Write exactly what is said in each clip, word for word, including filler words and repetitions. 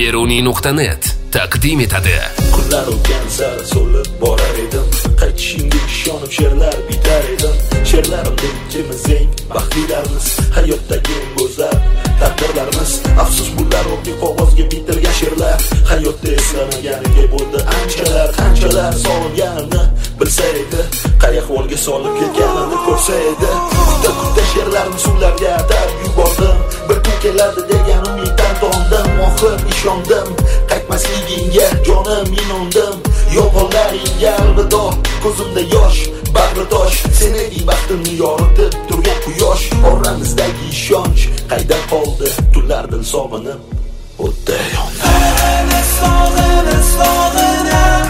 Beruniy nuqta net taqdim etadi. Kunlar o'tgan sari so'lib borar edim, qaytishingga ishonib she'rlar bitar edim. She'rlarimda ikkimiz eng baxtlilarmiz, hayotdagi eng go'zal taqdirlarimiz. Afsus bular o'qi qog'ozga bitilgan she'rlar, hayotda eslamaganiga bo'ldi anchalar. Qanchalar sog'inganimni bilsa edi, qay ahvolga solib kelganimni ko'rsa edi. Kutta kutta she'rlarni suvlarga atab yubordim, bir kun keladi degan umiddan tondim. Oxir ishondim, qaytmasligingga jonim inondim. Yo'qollaringga alvido, ko'zimda yosh, bag'ri tosh. Sen eding baxtimni yoritib turgan quyosh. Oramizdagi ishonch qayda qoldi? Tunlar dil sog'inib o'tda yondi. Sog'inib, sog'inib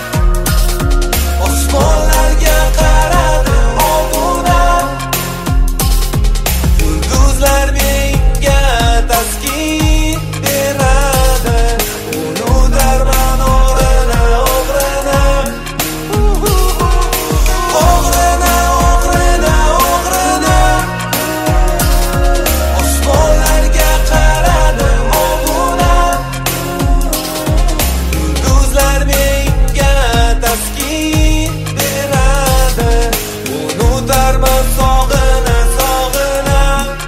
osmonlarga qaradi obuna. Yulduzlar menga taskin beradi, uni darman o'g'rina, o'g'rina, o'g'rina, o'g'rina, o'g'rina. Osmonlarga qaradi obuna. Yulduzlar menga taskin beradi, uni darman sog'ina, sog'ina.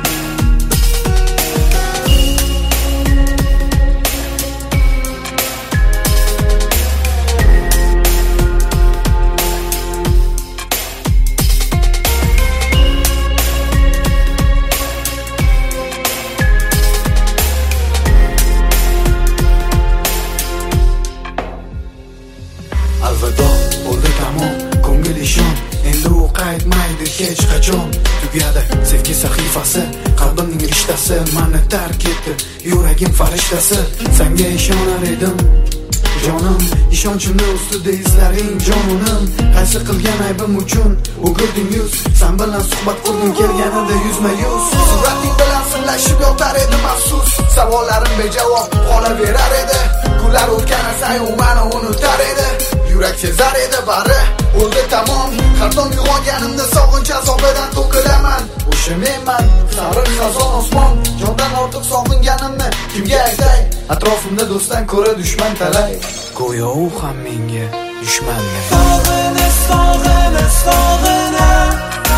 Alvido, bo'ldi tamom, ko'ngil ishon, endi u qaytmaydi hech qachon. Tugadi sevgi sahifasi, qalbimning rishtasi, meni tark etdi yuragim farishtasi. Senga ishonar edim jonim, ishonchimni ustida izlaring jonim. Qaysi qilgan aybim uchun o'girding yuz, sen bilan suhbat qurgim kelganida yuzma yuz. Surating bilan sinlashib yotar edim afsus, savollarim bejavob qolaverar edi. Kunlar o'tgan sayin u meni unutar edi, yurak sezar edi bari o'ldi tamom. Har dam uyg'onganimda sog'inch azobidan to'kilaman. O'sha menman, sariq xazon osmon, jondan ortiq sog'inganimni kimga aytay? Atrofimda do'stdan ko'ra dushman talay, go'yo u ham menga dushmanday. Sog'inib, sog'inib, sog'inib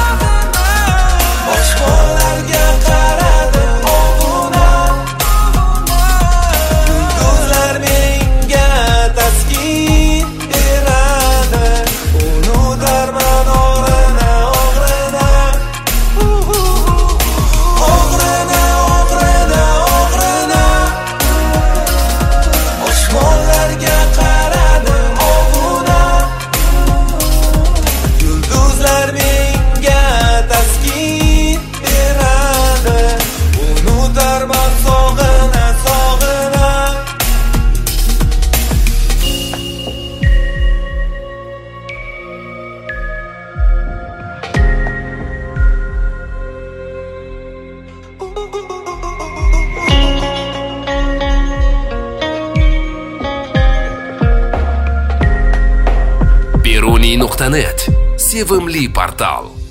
osmonlarga qaradi obuna. Yulduzlar menga taskin beradi, uni darman o'g'rina, o'g'rina, o'g'rina, o'g'rina, o'g'rina. Osmonlarga qaradi obuna. Yulduzlar menga taskin beradi, uni darman sog'ina, sog'ina. Beruniy nuqta net sevimli portal.